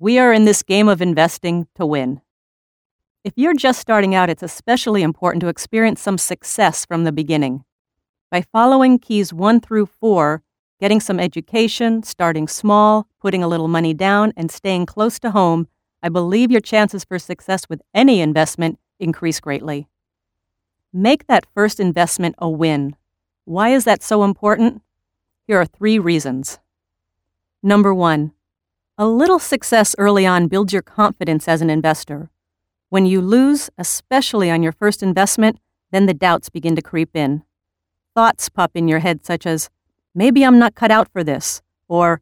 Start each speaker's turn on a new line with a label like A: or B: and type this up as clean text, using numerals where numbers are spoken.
A: We are in this game of investing to win. If you're just starting out, it's especially important to experience some success from the beginning. By following keys 1 through 4, getting some education, starting small, putting a little money down, and staying close to home, I believe your chances for success with any investment increase greatly. Make that first investment a win. Why is that so important? Here are 3 reasons. Number 1, a little success early on builds your confidence as an investor. When you lose, especially on your first investment, then the doubts begin to creep in. Thoughts pop in your head such as, maybe I'm not cut out for this, or